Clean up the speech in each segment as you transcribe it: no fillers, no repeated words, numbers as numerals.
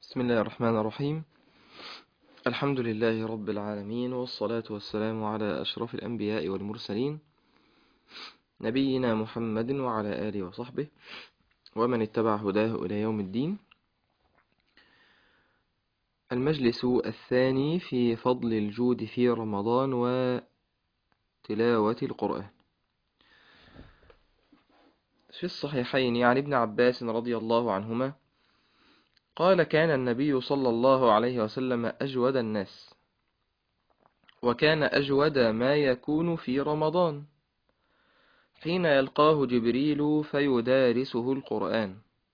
بسم الله الرحمن الرحيم. الحمد لله رب العالمين، والصلاة والسلام على أشرف الأنبياء والمرسلين، نبينا محمد وعلى آله وصحبه ومن اتبع هداه إلى يوم الدين. المجلس الثاني في فضل الجود في رمضان وتلاوة القرآن. في الصحيحين عن ابن عباس رضي الله عنهما قال: كان النبي صلى الله عليه وسلم أجود الناس، وكان أجود ما يكون في رمضان حين يلقاه جبريل فيدارسه القرآن.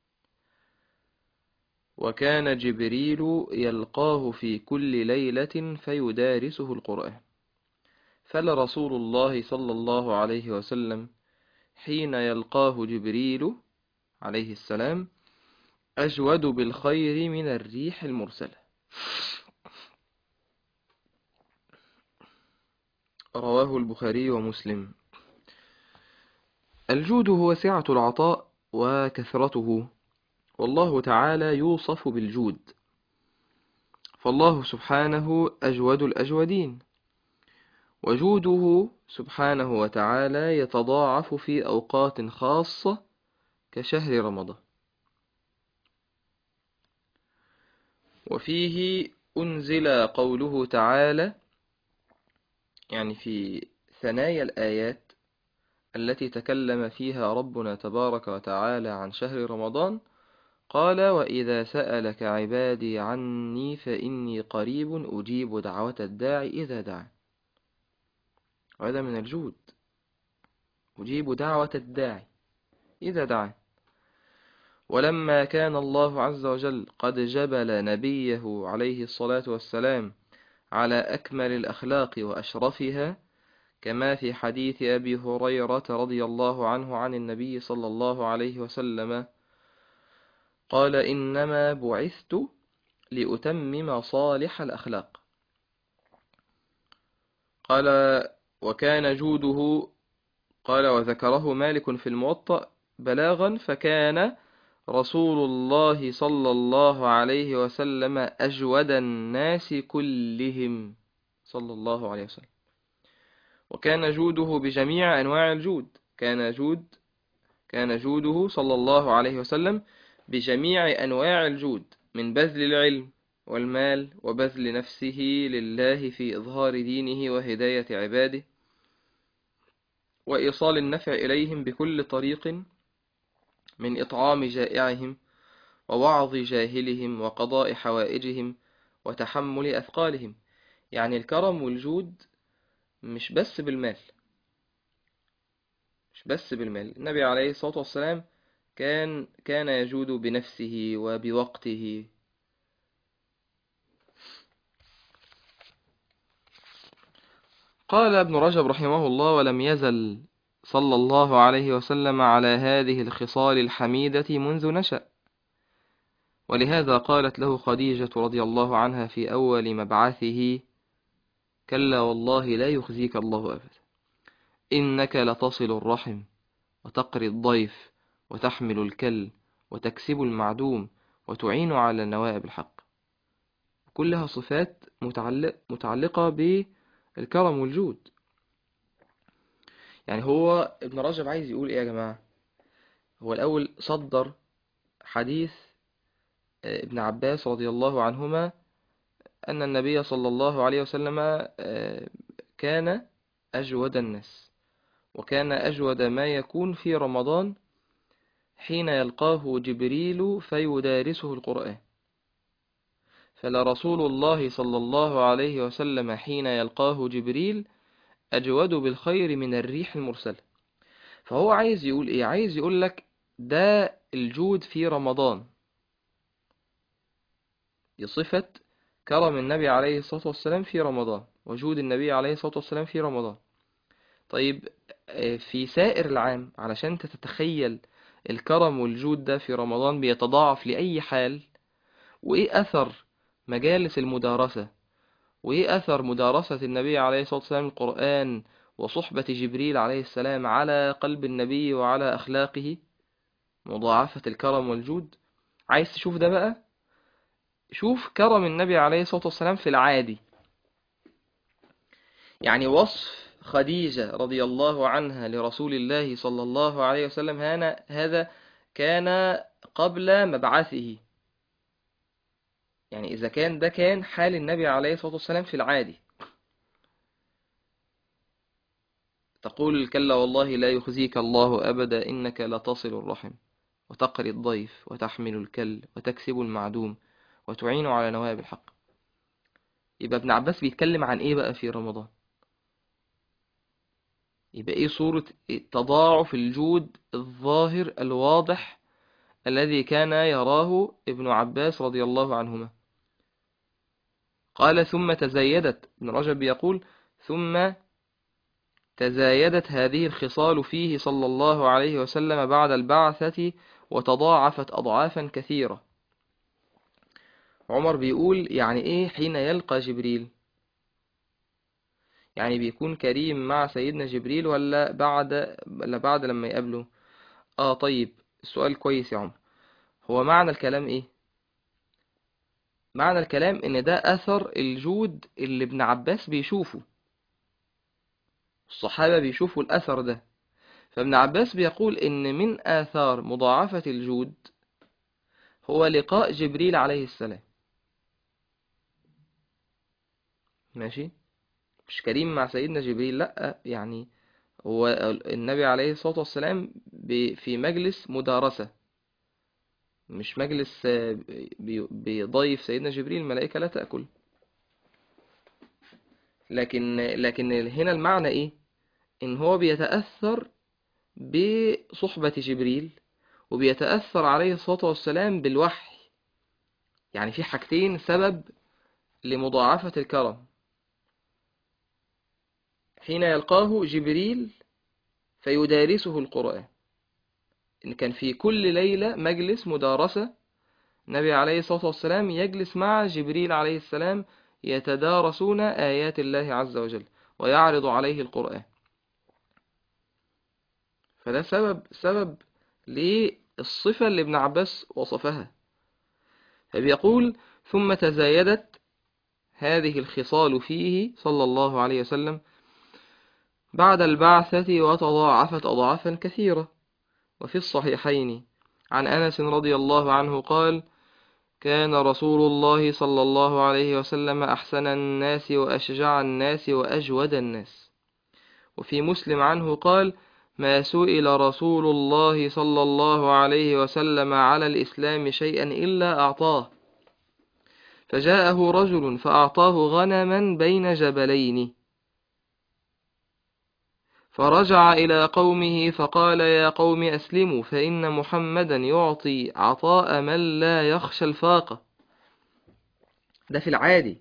وكان جبريل يلقاه في كل ليلة فيدارسه القرآن. فلرسول الله صلى الله عليه وسلم حين يلقاه جبريل عليه السلام أجود بالخير من الريح المرسلة. رواه البخاري ومسلم. الجود هو سعة العطاء وكثرته، والله تعالى يوصف بالجود، فالله سبحانه أجود الأجودين، وجوده سبحانه وتعالى يتضاعف في أوقات خاصة كشهر رمضان. وفيه أنزل قوله تعالى، يعني في ثنايا الآيات التي تكلم فيها ربنا تبارك وتعالى عن شهر رمضان، قال: وإذا سألك عبادي عني فإني قريب أجيب دعوة الداعي إذا دعا. وهذا من الجود، أجيب دعوة الداعي إذا دعا. ولما كان الله عز وجل قد جبل نبيه عليه الصلاة والسلام على أكمل الأخلاق وأشرفها، كما في حديث أبي هريرة رضي الله عنه عن النبي صلى الله عليه وسلم قال: إنما بعثت لأتمم صالح الأخلاق. قال: وكان جوده، قال وذكره مالك في الموطأ بلاغا، فكان رسول الله صلى الله عليه وسلم أجود الناس كلهم صلى الله عليه وسلم. وكان جوده بجميع أنواع الجود، كان جوده صلى الله عليه وسلم بجميع أنواع الجود، من بذل العلم والمال وبذل نفسه لله في إظهار دينه وهداية عباده وإيصال النفع إليهم بكل طريق، من إطعام جائعهم ووعظ جاهلهم وقضاء حوائجهم وتحمل أثقالهم. يعني الكرم والجود مش بس بالمال، النبي عليه الصلاة والسلام كان يجود بنفسه وبوقته. قال ابن رجب رحمه الله: ولم يزل صلى الله عليه وسلم على هذه الخصال الحميدة منذ نشأ. ولهذا قالت له خديجة رضي الله عنها في أول مبعثه: كلا والله لا يخزيك الله أبدا، إنك لتصل الرحم وتقري الضيف وتحمل الكل وتكسب المعدوم وتعين على نوائب الحق. كلها صفات متعلقة بالكرم والجود. يعني هو ابن رجب عايز يقول ايه يا جماعة؟ هو الأول صدر حديث ابن عباس رضي الله عنهما أن النبي صلى الله عليه وسلم كان أجود الناس، وكان أجود ما يكون في رمضان حين يلقاه جبريل فيدارسه القرآن. فلرسول الله صلى الله عليه وسلم حين يلقاه جبريل أجود بالخير من الريح المرسلة. فهو عايز يقول إيه؟ عايز يقول لك ده الجود في رمضان، بصفة كرم النبي عليه الصلاة والسلام في رمضان وجود النبي عليه الصلاة والسلام في رمضان. طيب في سائر العام، علشان انت تتخيل الكرم والجود ده في رمضان بيتضاعف لأي حال، وإيه أثر مجالس المدارسة، وإيه أثر مدارسة النبي عليه الصلاة والسلام القرآن وصحبة جبريل عليه السلام على قلب النبي وعلى أخلاقه، مضاعفة الكرم والجود. عايز تشوف ده بقى؟ شوف كرم النبي عليه الصلاة والسلام في العادي. يعني وصف خديجة رضي الله عنها لرسول الله صلى الله عليه وسلم هذا كان قبل مبعثه. يعني إذا كان ده كان حال النبي عليه الصلاة والسلام في العادي، تقول كلا والله لا يخزيك الله أبدا إنك لتصل الرحم وتقري الضيف وتحمل الكل وتكسب المعدوم وتعين على نوائب الحق. يبقى ابن عباس بيتكلم عن إيه بقى في رمضان؟ يبقى إيه صورة تضاعف الجود الظاهر الواضح الذي كان يراه ابن عباس رضي الله عنهما؟ قال ثم تزايدت، ابن رجب يقول ثم تزايدت هذه الخصال فيه صلى الله عليه وسلم بعد البعثة وتضاعفت أضعافا كثيرة. عمر بيقول يعني إيه حين يلقى جبريل؟ يعني بيكون كريم مع سيدنا جبريل ولا بعد لما يقابله؟ طيب، السؤال كويس يا عمر. هو معنى الكلام إيه؟ معنى الكلام إن ده أثر الجود اللي ابن عباس بيشوفه، الصحابة بيشوفوا الأثر ده. فابن عباس بيقول إن من آثار مضاعفة الجود هو لقاء جبريل عليه السلام. ماشي، مش كريم مع سيدنا جبريل، لأ، يعني هو النبي عليه الصلاة والسلام في مجلس مدارسة، مش مجلس بيضيف سيدنا جبريل. الملائكة لا تأكل. لكن هنا المعنى إيه؟ إن هو بيتأثر بصحبة جبريل، وبيتأثر عليه الصلاة والسلام بالوحي. يعني في حاجتين سبب لمضاعفة الكرم: حين يلقاه جبريل فيدارسه القرآن، إن كان في كل ليلة مجلس مدارسة، النبي عليه الصلاة والسلام يجلس مع جبريل عليه السلام يتدارسون آيات الله عز وجل ويعرض عليه القرآن. فده سبب للصفة اللي ابن عباس وصفها. فبيقول ثم تزايدت هذه الخصال فيه صلى الله عليه وسلم بعد البعثة وتضاعفت أضعافا كثيرة. وفي الصحيحين عن أنس رضي الله عنه قال: كان رسول الله صلى الله عليه وسلم أحسن الناس وأشجع الناس وأجود الناس. وفي مسلم عنه قال: ما سئل رسول الله صلى الله عليه وسلم على الإسلام شيئا إلا أعطاه، فجاءه رجل فأعطاه غنما بين جبلين، فرجع إلى قومه فقال: يا قوم أسلموا فإن محمدا يعطي عطاء من لا يخشى الفاقة. ده في العادي،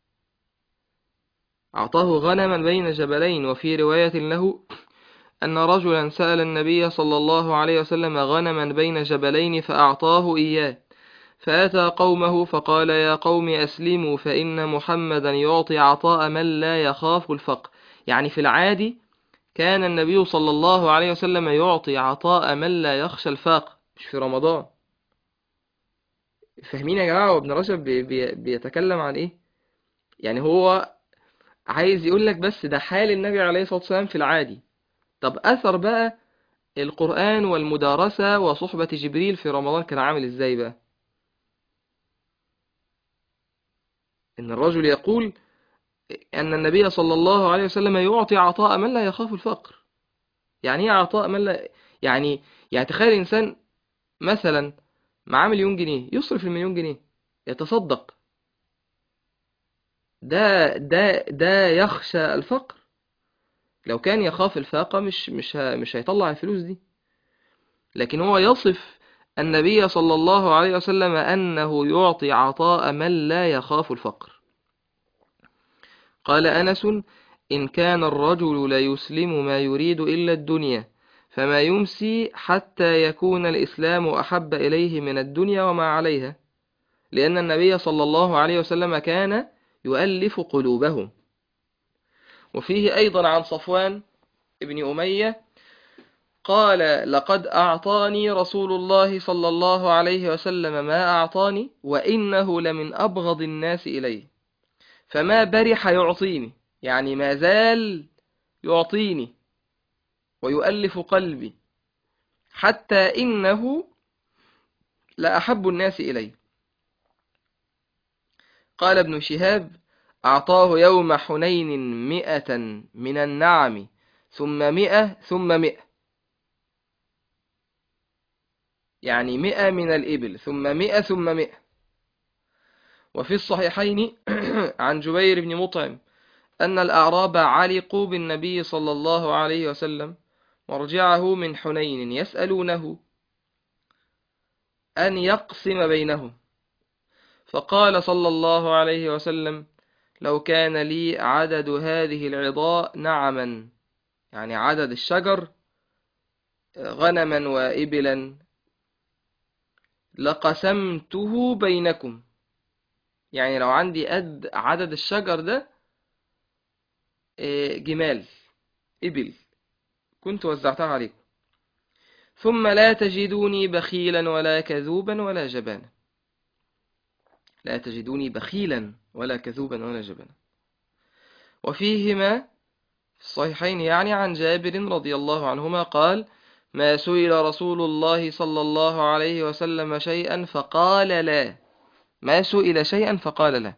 أعطاه غنما بين جبلين. وفي رواية له أن رجلا سأل النبي صلى الله عليه وسلم غنما بين جبلين فأعطاه إياه، فأتى قومه فقال: يا قوم أسلموا فإن محمدا يعطي عطاء من لا يخاف الفقر. يعني في العادي كان النبي صلى الله عليه وسلم يعطي عطاء من لا يخشى الفاقة، مش في رمضان. فاهمين يا جماعة؟ وابن رجب بيتكلم عن إيه؟ يعني هو عايز يقول لك بس ده حال النبي عليه الصلاة والسلام في العادي. طب أثر بقى القرآن والمدارسة وصحبة جبريل في رمضان كان عامل إزاي بقى؟ إن الرجل يقول أن النبي صلى الله عليه وسلم يعطي عطاء من لا يخاف الفقر. يعني إيه عطاء من لا؟ يعني يعني تخيل إنسان مثلا معاه 1,000,000 جنيه، يصرف ال1,000,000 جنيه، يتصدق. ده يخشى الفقر. لو كان يخاف الفاقة مش هيطلع الفلوس دي. لكن هو يصف النبي صلى الله عليه وسلم أنه يعطي عطاء من لا يخاف الفقر. قال أنس: إن كان الرجل ليسلم ما يريد إلا الدنيا، فما يمسي حتى يكون الإسلام أحب إليه من الدنيا وما عليها، لأن النبي صلى الله عليه وسلم كان يؤلف قلوبهم. وفيه أيضا عن صفوان ابن أمية قال لقد أعطاني رسول الله صلى الله عليه وسلم ما أعطاني وإنه لمن أبغض الناس إليه، فما برح يعطيني، يعني ما زال يعطيني ويؤلف قلبي، حتى إنه لأحب الناس إلي. قال ابن شهاب: أعطاه يوم حنين 100 من النعم، ثم 100 ثم 100، يعني 100 من الإبل ثم 100 ثم 100. وفي الصحيحين عن جبير بن مطعم أن الأعراب علقوا بالنبي صلى الله عليه وسلم مرجعه من حنين يسألونه أن يقسم بينهم، فقال صلى الله عليه وسلم: لو كان لي عدد هذه العضاء نعما، يعني عدد الشجر غنما وإبلا، لقسمته بينكم، يعني لو عندي قد عدد الشجر ده جمال إبل كنت وزعتها عليكم. ثم لا تجدوني بخيلا ولا كذوبا ولا جبانا، لا تجدوني بخيلا ولا كذوبا ولا جبانا. وفيهما في الصحيحين يعني عن جابر رضي الله عنهما قال: ما سئل رسول الله صلى الله عليه وسلم شيئا فقال لا، ما سئل شيئا فقال لا.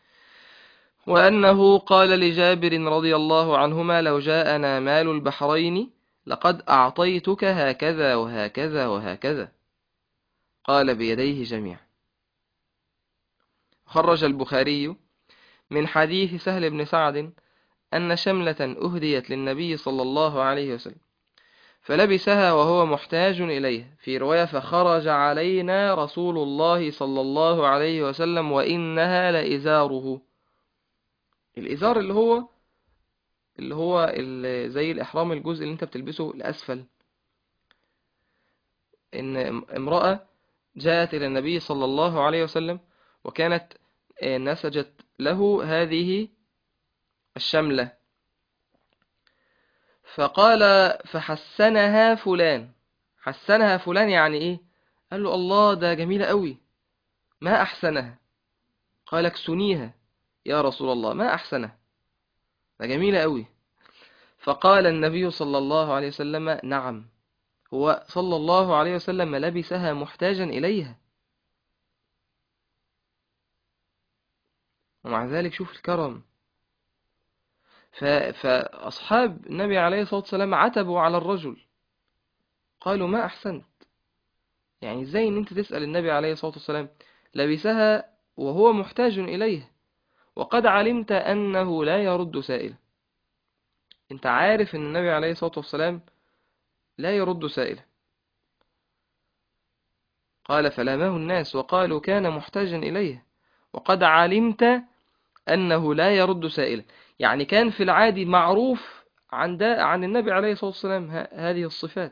وأنه قال لجابر رضي الله عنهما: لو جاءنا مال البحرين لقد أعطيتك هكذا وهكذا وهكذا، قال بيديه جميعا. خرج البخاري من حديث سهل بن سعد أن شملة أهديت للنبي صلى الله عليه وسلم فلبسها وهو محتاج إليها، في رواية: فخرج علينا رسول الله صلى الله عليه وسلم وإنها لإزاره. الإزار اللي زي الإحرام، الجزء اللي انت بتلبسه الأسفل. إن امرأة جاءت إلى النبي صلى الله عليه وسلم وكانت نسجت له هذه الشملة، فقال: فحسنها فلان. حسنها فلان يعني إيه؟ قال له: الله، ده جميلة قوي، ما أحسنها. قال: اكسنيها يا رسول الله. ما أحسنها، ده جميلة قوي. فقال النبي صلى الله عليه وسلم: نعم، هو صلى الله عليه وسلم لبسها محتاجا إليها، ومع ذلك شوف الكرم. فأصحاب النبي عليه الصلاة والسلام عتبوا على الرجل، قالوا: ما أحسنت، يعني إزاي إن أنت تسأل النبي عليه الصلاة والسلام لبسها وهو محتاج إليه، وقد علمت أنه لا يرد سائلا. أنت عارف أن النبي عليه الصلاة والسلام لا يرد سائلا. قال: فلامه الناس وقالوا كان محتاجا إليه، وقد علمت أنه لا يرد سائلا، يعني كان في العادي معروف عن النبي عليه الصلاة والسلام هذه الصفات.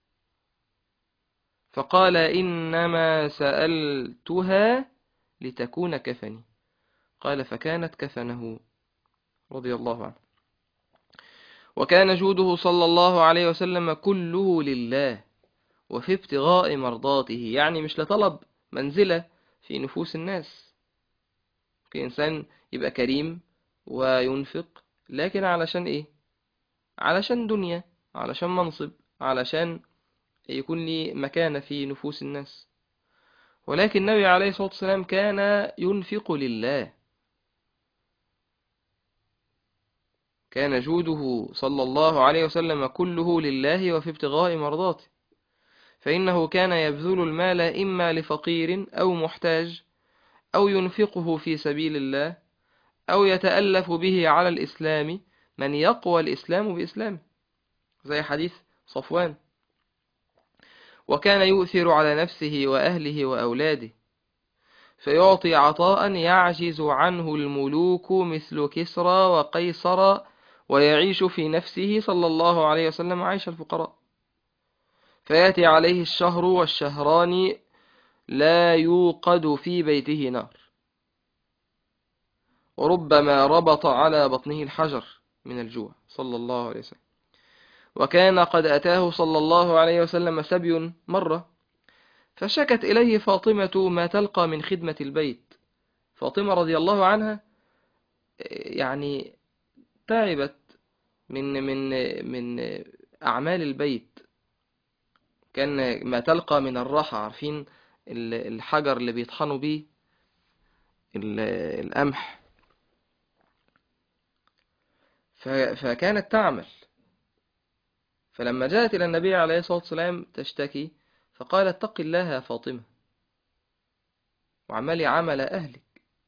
فقال: إنما سألتها لتكون كفني. قال: فكانت كفنه رضي الله عنه. وكان جوده صلى الله عليه وسلم كله لله وفي ابتغاء مرضاته، يعني مش لطلب منزلة في نفوس الناس. في إنسان يبقى كريم وينفق، لكن علشان إيه؟ علشان دنيا، علشان منصب، علشان يكون لي مكانة في نفوس الناس. ولكن النبي عليه الصلاة والسلام كان ينفق لله، كان جوده صلى الله عليه وسلم كله لله وفي ابتغاء مرضاته، فإنه كان يبذل المال إما لفقير أو محتاج، أو ينفقه في سبيل الله، أو يتألف به على الإسلام من يقوى الإسلام بإسلامه، زي حديث صفوان. وكان يؤثر على نفسه وأهله وأولاده، فيعطي عطاء يعجز عنه الملوك مثل كسرى وقيصر، ويعيش في نفسه صلى الله عليه وسلم عيش الفقراء، فيأتي عليه الشهر والشهران لا يوقد في بيته نار، وربما ربط على بطنه الحجر من الجوع صلى الله عليه وسلم. وكان قد أتاه صلى الله عليه وسلم سبي مرة، فشكت إليه فاطمة ما تلقى من خدمة البيت. فاطمة رضي الله عنها يعني تعبت من أعمال البيت. كان ما تلقى من الراحة، عارفين الحجر اللي بيطحنوا بيه القمح، فكانت تعمل. فلما جاءت إلى النبي عليه الصلاة والسلام تشتكي، فقال: اتق الله يا فاطمة، وعملي عمل أهلك.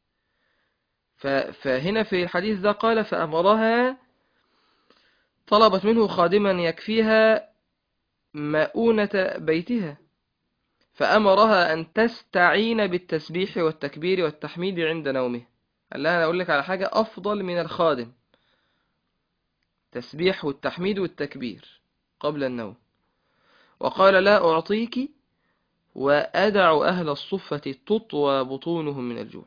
فهنا في الحديث ده قال: فأمرها، طلبت منه خادما يكفيها مؤونة بيتها، فأمرها أن تستعين بالتسبيح والتكبير والتحميد عند نومه. قال لها: أنا أقول لك على حاجة أفضل من الخادم، تسبيح والتحميد والتكبير قبل النوم. وقال: لا أعطيك وأدع أهل الصفة تطوى بطونهم من الجوع.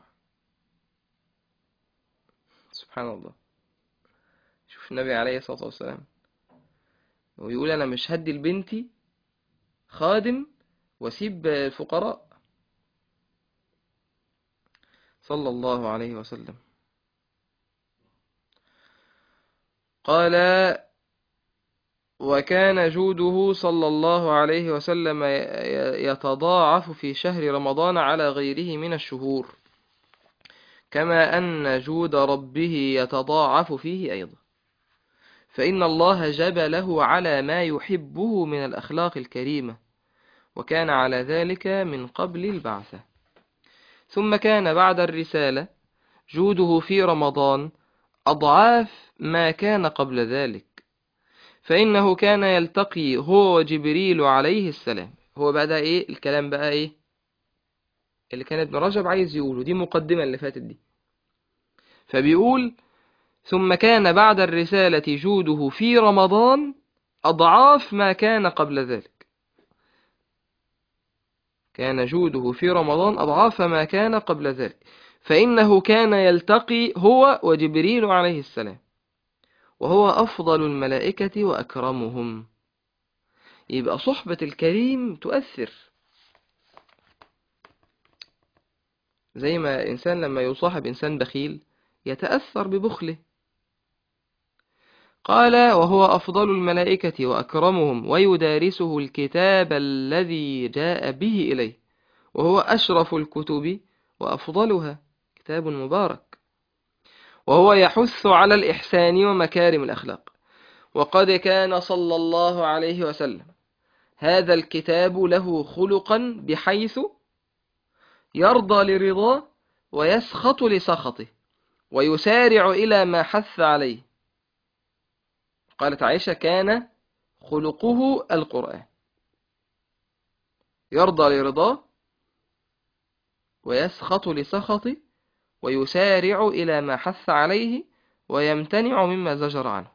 سبحان الله. شوف النبي عليه الصلاة والسلام ويقول: أنا مش هدي لبنتي خادم واسيب الفقراء، صلى الله عليه وسلم. قال: وكان جوده صلى الله عليه وسلم يتضاعف في شهر رمضان على غيره من الشهور، كما أن جود ربه يتضاعف فيه أيضا، فإن الله جبله على ما يحبه من الأخلاق الكريمة، وكان على ذلك من قبل البعثة. ثم كان بعد الرسالة جوده في رمضان أضعاف ما كان قبل ذلك، فإنه كان يلتقي هو وجبريل عليه السلام. هو بقى ده إيه الكلام بقى إيه اللي كان ابن رجب عايز يقوله، دي مقدمة اللي فاتت دي. فبيقول: ثم كان بعد الرسالة جوده في رمضان أضعاف ما كان قبل ذلك. كان جوده في رمضان أضعاف ما كان قبل ذلك، فإنه كان يلتقي هو وجبريل عليه السلام، وهو أفضل الملائكة وأكرمهم. يبقى صحبة الكريم تؤثر، زي ما إنسان لما يصاحب إنسان بخيل يتأثر ببخله. قال: وهو أفضل الملائكة وأكرمهم، ويدارسه الكتاب الذي جاء به إليه، وهو أشرف الكتب وأفضلها، كتاب مبارك، وهو يحث على الإحسان ومكارم الأخلاق. وقد كان صلى الله عليه وسلم هذا الكتاب له خلقا بحيث يرضى لرضاه ويسخط لسخطه ويسارع إلى ما حث عليه. قالت عائشة: كان خلقه القرآن، يرضى لرضاه ويسخط لسخطه ويسارع إلى ما حث عليه ويمتنع مما زجر عنه.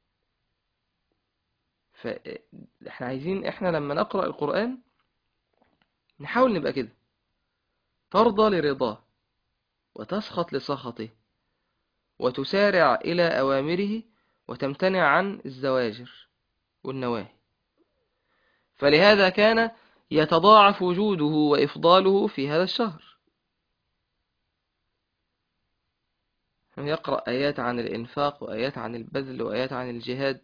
فإحنا عايزين إحنا لما نقرأ القرآن نحاول نبقى كده، ترضى لرضاه وتسخط لسخطه وتسارع إلى أوامره وتمتنع عن الزواجر والنواهي. فلهذا كان يتضاعف وجوده وإفضاله في هذا الشهر. يقرأ آيات عن الإنفاق وآيات عن البذل وآيات عن الجهاد.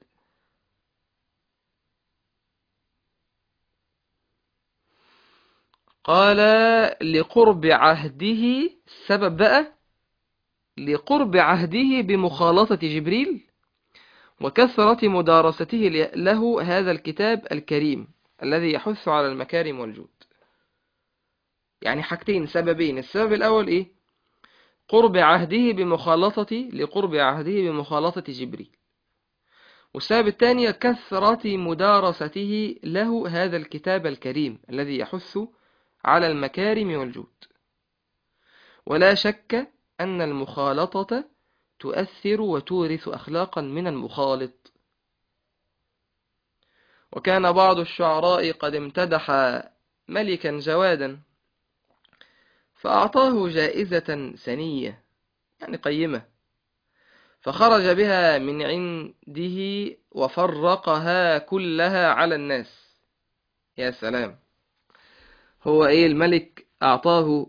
قال: لقرب عهده، السبب بقى لقرب عهده بمخالطة جبريل وكثرة مدارسته له هذا الكتاب الكريم الذي يحث على المكارم والجود. يعني حاجتين، سببين. السبب الأول إيه؟ قرب عهده لقرب عهده بمخالطة جبريل. والسبب الثاني كثرة مدارسته له هذا الكتاب الكريم الذي يحث على المكارم والجود. ولا شك أن المخالطة تؤثر وتورث أخلاقا من المخالط. وكان بعض الشعراء قد امتدح ملكا جوادا فأعطاه جائزة سنية، يعني قيمة، فخرج بها من عنده وفرقها كلها على الناس. يا سلام. هو ايه، الملك اعطاه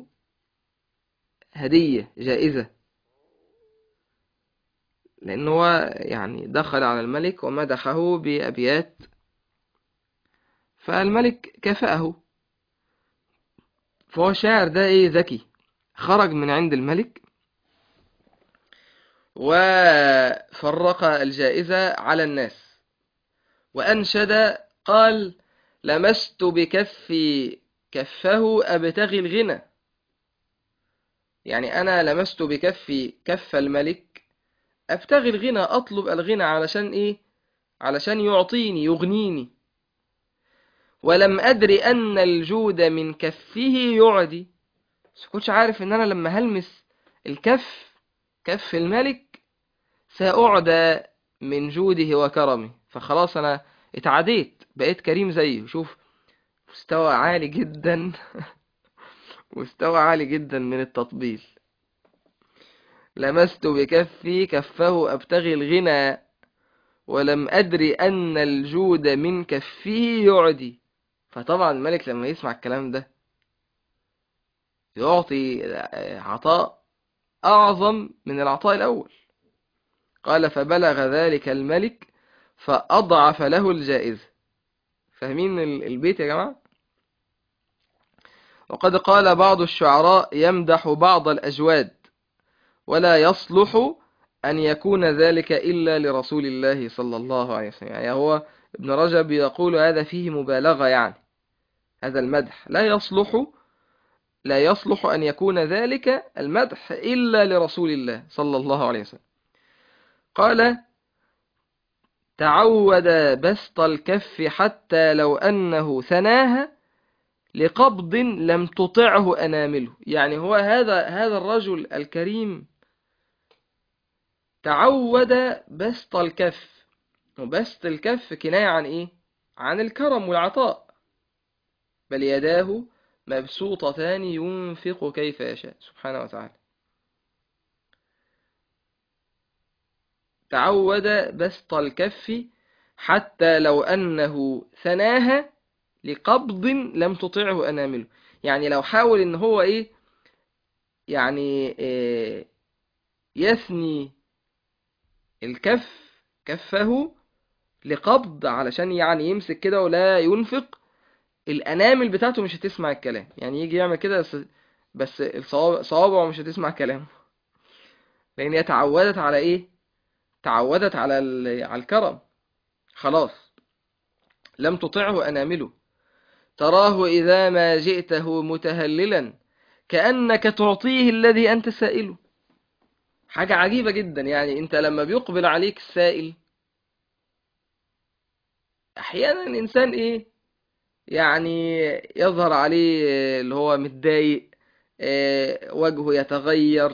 هدية جائزة، لأنه هو يعني دخل على الملك ومدحه بأبيات، فالملك كافأه. فهو الشاعر ده ايه، ذكي، خرج من عند الملك وفرق الجائزة على الناس وأنشد، قال: لمست بكفي كفه أبتغي الغنى. يعني أنا لمست بكفي كف الملك أبتغي الغنى، أطلب الغنى، علشان إيه؟ علشان يعطيني يغنيني. ولم أدري أن الجود من كفه يعدي. بس كنتش عارف إن أنا لما هلمس الكف، كف الملك، سأعدى من جوده وكرمه. فخلاص أنا اتعديت، بقيت كريم زيه. شوف، مستوى عالي جدا مستوى عالي جدا من التطبيل. لمست بكفي كفه أبتغي الغنى، ولم أدري أن الجود من كفه يعدي. فطبعا الملك لما يسمع الكلام ده يعطي عطاء أعظم من العطاء الأول. قال: فبلغ ذلك الملك فأضعف له الجائزة. فاهمين البيت يا جماعة؟ وقد قال بعض الشعراء يمدح بعض الأجواد: ولا يصلح أن يكون ذلك إلا لرسول الله صلى الله عليه وسلم. يعني هو ابن رجب يقول هذا فيه مبالغة، يعني هذا المدح لا يصلح أن يكون ذلك المدح إلا لرسول الله صلى الله عليه وسلم. قال: تعود بسط الكف حتى لو أنه ثناها لقبض لم تطعه أنامله. يعني هو هذا الرجل الكريم تعود بسط الكف. وبسط الكف كناية عن إيه؟ عن الكرم والعطاء. بل يداه مبسوطتان ينفق كيف يشاء سبحانه وتعالى. تعود بسط الكف حتى لو أنه ثناها لقبض لم تطعه أنامله. يعني لو حاول إن هو إيه، يعني يثني الكف، كفه لقبض علشان يعني يمسك كده ولا ينفق، الأنامل بتاعته مش هتسمع الكلام. يعني يجي يعمل كده بس صوابعه مش هتسمع كلامه، لأن هي تعودت على إيه؟ تعودت على الكرم. خلاص، لم تطعه أنامله. تراه إذا ما جئته متهللا كأنك تعطيه الذي أنت سائله. حاجة عجيبة جدا. يعني أنت لما بيقبل عليك السائل، أحيانا الإنسان إيه، يعني يظهر عليه اللي هو متضايق، وجهه يتغير.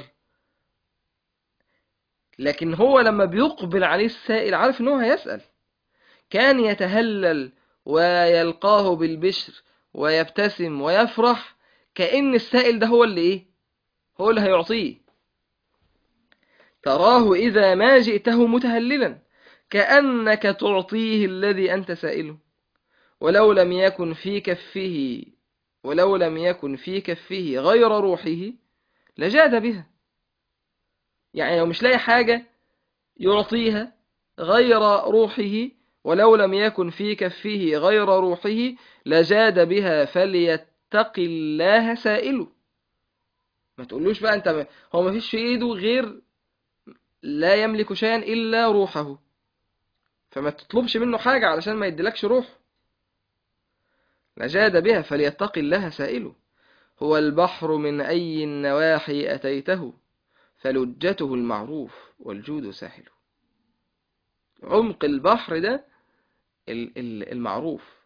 لكن هو لما بيقبل عليه السائل عارف إن هو هيسأل، كان يتهلل ويلقاه بالبشر ويبتسم ويفرح، كأن السائل ده هو اللي إيه، هو اللي هيعطيه. تراه إذا ما جئته متهللا كأنك تعطيه الذي أنت سائله. ولو لم يكن في كفه ولو لم يكن في كفه غير روحه لجاد بها. يعني لو مش لاقي حاجة يعطيها غير روحه، ولو لم يكن في كفه غير روحه لجاد بها. فليتق الله سائله. ما تقولوش بقى انت هو ما فيش في ايده غير، لا يملك شيئا الا روحه، فما تطلبش منه حاجة علشان ما يديلكش روح. لجاد بها فليتق الله سائله. هو البحر من أي النواحي أتيته فلجته المعروف والجود ساحله. عمق البحر ده المعروف،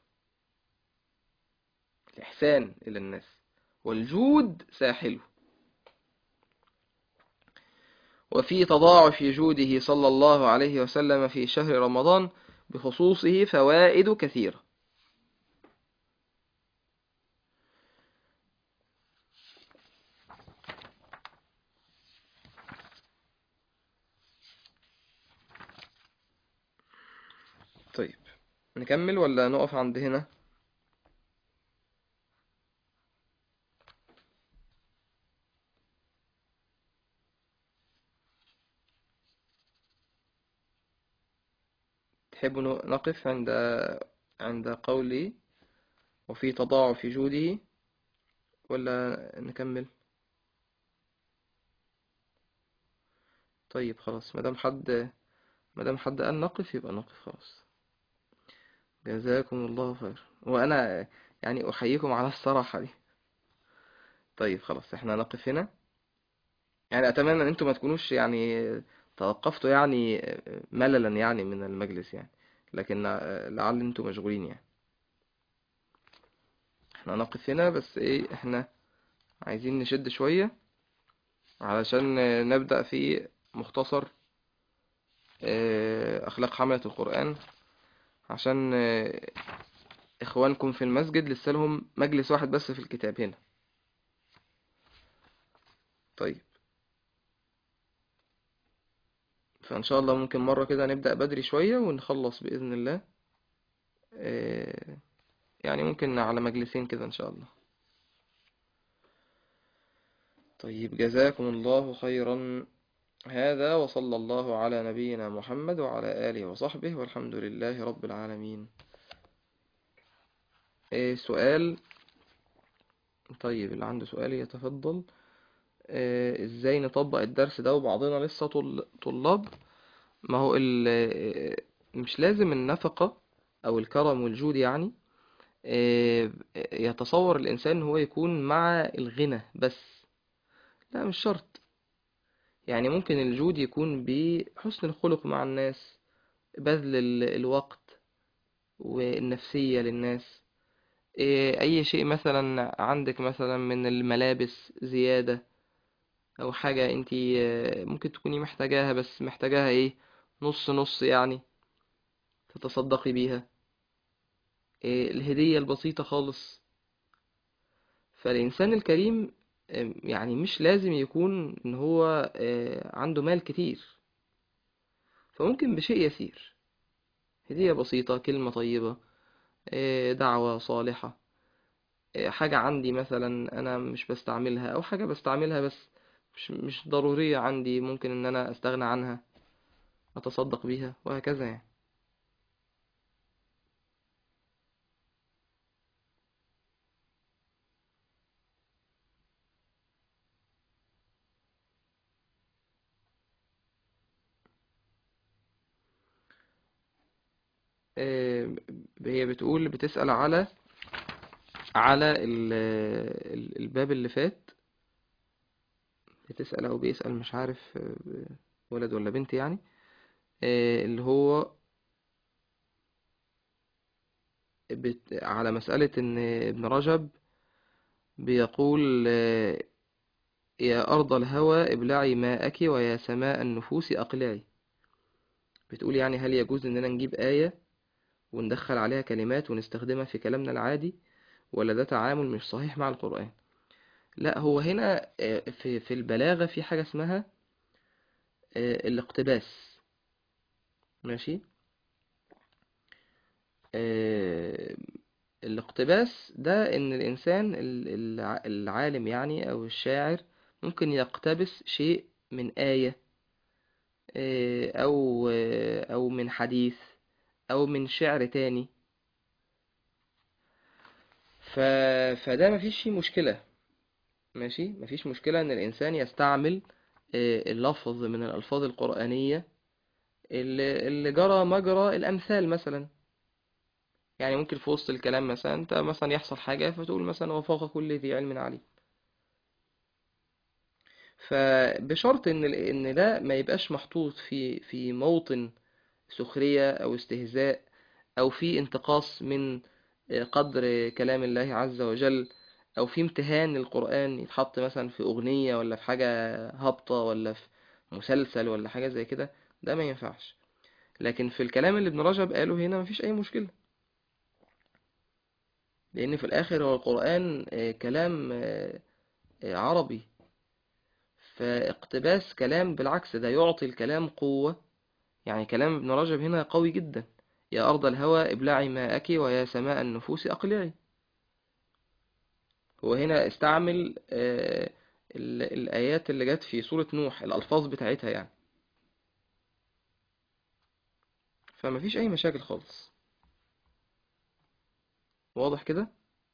الإحسان إلى الناس، والجود ساحله. وفي تضاعف جوده صلى الله عليه وسلم في شهر رمضان بخصوصه فوائد كثيرة. طيب، نكمل ولا نقف عند هنا؟ تحب نقف عند قولي وفي تضاعف جوده، ولا نكمل؟ طيب خلاص، مادام حد قال نقف يبقى نقف خلاص. جزاكم الله خير، وانا يعني احييكم على الصراحة دي. طيب خلاص، احنا نقف هنا. يعني اتمنى ان انتم ما تكونوش يعني توقفتوا يعني مللا يعني من المجلس يعني، لكن لعل انتم مشغولين يعني. احنا نقف هنا، بس ايه، احنا عايزين نشد شوية علشان نبدأ في مختصر اخلاق حملة القرآن، عشان اخوانكم في المسجد لسه لهم مجلس واحد بس في الكتاب هنا. طيب، فان شاء الله ممكن مرة كده نبدأ بدري شوية ونخلص بإذن الله. آه، يعني ممكن على مجلسين كده ان شاء الله. طيب، جزاكم الله خيرا. هذا وصلى الله على نبينا محمد وعلى آله وصحبه، والحمد لله رب العالمين. سؤال؟ طيب، اللي عنده سؤال يتفضل. ازاي نطبق الدرس ده وبعضنا لسه طلاب؟ ما هو مش لازم النفقة او الكرم والجود يعني يتصور الانسان ان هو يكون مع الغنى بس. لا، مش شرط. يعني ممكن الجود يكون بحسن الخلق مع الناس، بذل الوقت والنفسية للناس. أي شيء مثلا عندك مثلا من الملابس زيادة، أو حاجة انتي ممكن تكوني محتاجاها، بس محتاجاها ايه، نص نص يعني، تتصدقي بيها. الهدية البسيطة خالص. فالإنسان الكريم يعني مش لازم يكون إن هو عنده مال كتير، فممكن بشيء يسير، هدية بسيطة، كلمة طيبة، دعوة صالحة. حاجة عندي مثلا أنا مش بستعملها، أو حاجة بستعملها بس مش ضرورية عندي، ممكن إن أنا أستغنى عنها، أتصدق بيها، وهكذا يعني. هي بتسأل على الباب اللي فات. بتسأل أو بيسأل، مش عارف ولد ولا بنت يعني. اللي هو على مسألة إن ابن رجب بيقول يا أرض الهوى ابلعي ماءك ويا سماء النفوس أقلعي. بتقول يعني هل يجوز إننا نجيب آية وندخل عليها كلمات ونستخدمها في كلامنا العادي، ولا ده تعامل مش صحيح مع القرآن؟ لا، هو هنا في البلاغة في حاجة اسمها الاقتباس. ماشي. آه، الاقتباس ده ان الانسان العالم يعني او الشاعر ممكن يقتبس شيء من آية، او من حديث، او من شعر تاني. ف... فده مفيش فيه مشكلة. ماشي، مفيش مشكلة ان الانسان يستعمل اللفظ من الالفاظ القرآنية اللي جرى مجرى الامثال مثلا. يعني ممكن في وسط الكلام مثلا انت مثلا يحصل حاجة فتقول مثلا وفوق كل ذي علم عليم. فبشرط ان ده ما يبقاش محطوط في موطن سخرية او استهزاء، او في انتقاص من قدر كلام الله عز وجل، او في امتهان للقرآن يتحط مثلا في اغنية ولا في حاجة هابطة ولا في مسلسل ولا حاجة زي كده. ده ما ينفعش. لكن في الكلام اللي ابن رجب قاله هنا مفيش اي مشكلة، لان في الاخر هو القرآن كلام عربي. فاقتباس كلام بالعكس ده يعطي الكلام قوة. يعني كلام ابن رجب هنا قوي جدا، يا أرض الهوى ابلعي ماءك ويا سماء النفوس أقلعي. هو هنا استعمل الآيات اللي جت في سورة نوح، الألفاظ بتاعتها يعني، فما فيش أي مشاكل خالص. واضح كده؟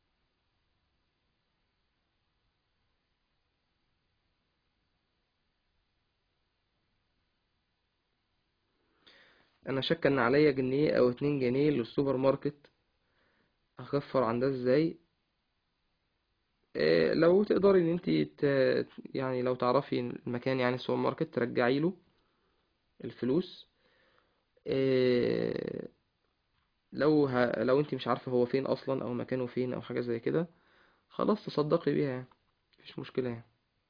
أنا شك إن عليا جنيه أو 2 جنيه للسوبر ماركت، هكفر عن ده إزاي؟ لو تقدري إن أنتي يعني لو تعرفي المكان، يعني السوبر ماركت، ترجعي له الفلوس. آه، لو أنتي مش عارفة هو فين أصلا أو مكانه فين أو حاجة زي كده، خلاص تصدقي بيها يعني، مفيش مشكلة يعني.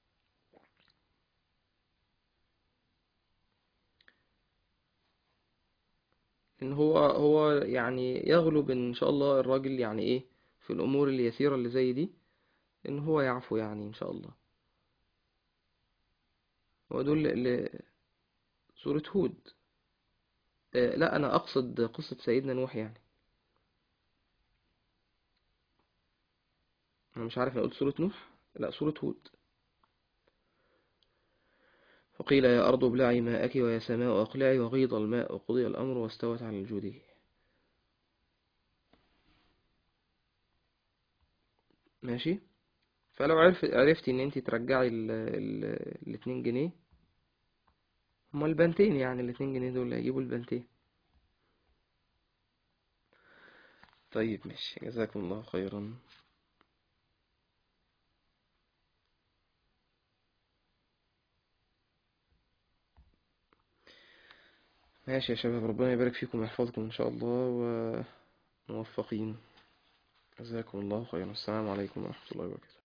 ان هو يعني يغلب ان شاء الله الراجل يعني ايه في الامور اليسيرة اللي زي دي، ان هو يعفو يعني ان شاء الله. هو دول سورة هود. لا انا اقصد قصة سيدنا نوح يعني. انا مش عارف انا قلت سورة نوح، لا سورة هود. وقيل يا ارض ابلعي ماءك ويا سماء اقلعي وغيض الماء وقضي الامر واستوت على الجودي. ماشي. فلو عرفتي ان انت ترجعي ال2 جنيه، هما البنتين يعني، ال2 جنيه دول هيجيبوا البنتين. طيب ماشي، جزاكم الله خيرا. ماشي يا شباب، ربنا يبارك فيكم ويحفظكم إن شاء الله، وموفقين. جزاكم الله خيرا. السلام عليكم ورحمة الله وبركاته.